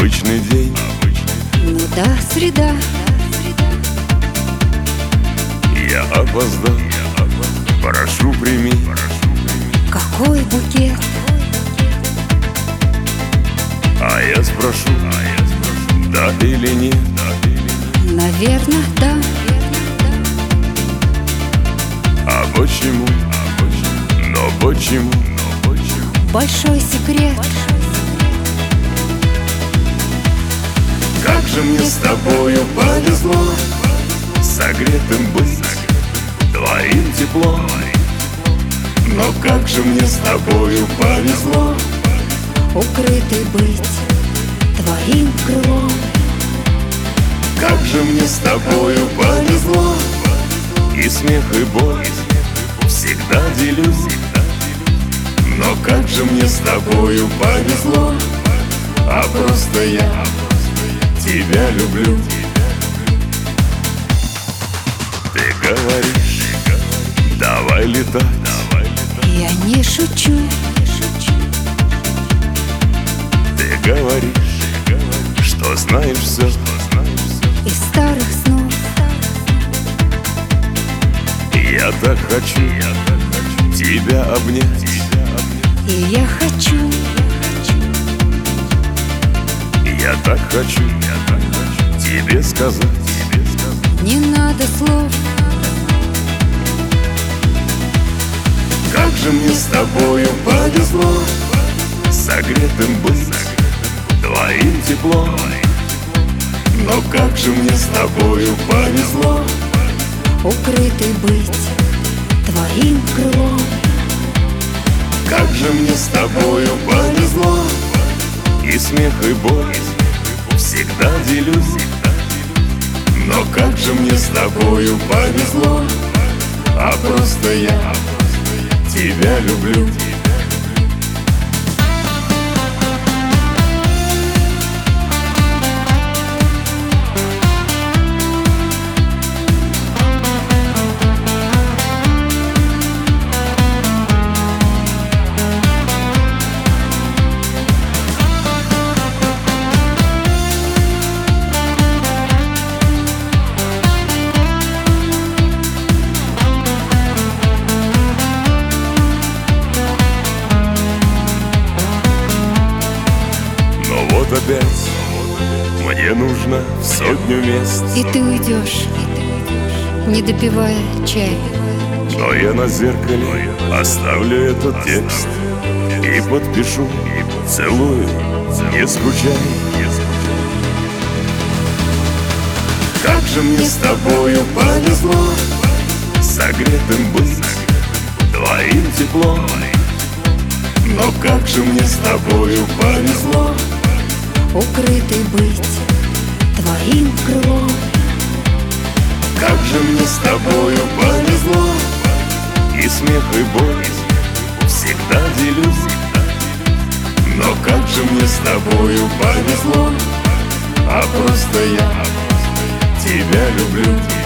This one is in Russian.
Обычный день. Ну да, среда. Я опоздал, прошу, прими. Какой букет? А я спрошу, да или нет? Наверное, да. А почему? Но почему? Большой секрет. Как же мне с тобою повезло согретым быть, твоим теплом. Но как же мне с тобою повезло Укрытый быть твоим крылом. как же мне с тобою повезло. И смех, и боль всегда делюсь. Но как же мне с тобою повезло, а просто я тебя люблю. Ты говоришь, давай летать. Я не шучу. Ты говоришь, что знаешь все. Из старых снов. Я так хочу тебя обнять. И я хочу. Я так хочу тебе сказать. Не надо слов. Как же мне с тобою повезло согретым быть твоим теплом. Но как же мне с тобою повезло Укрытый быть твоим крылом. как же мне с тобою повезло. И смех, и боль всегда делюсь. Но как же мне с тобою повезло, а просто я тебя люблю. Вот опять мне нужно в 100 мест. И ты уйдешь, не допивая чай. Но я на зеркале оставлю этот текст и подпишу: целую, не скучай. Как же мне с тобою повезло согретым быть твоим теплом. Но как же мне с тобою повезло Укрытый быть твоим крылом. как же мне с тобою повезло. И смех, и боль всегда делюсь. Но как же мне с тобою повезло, а просто я тебя люблю.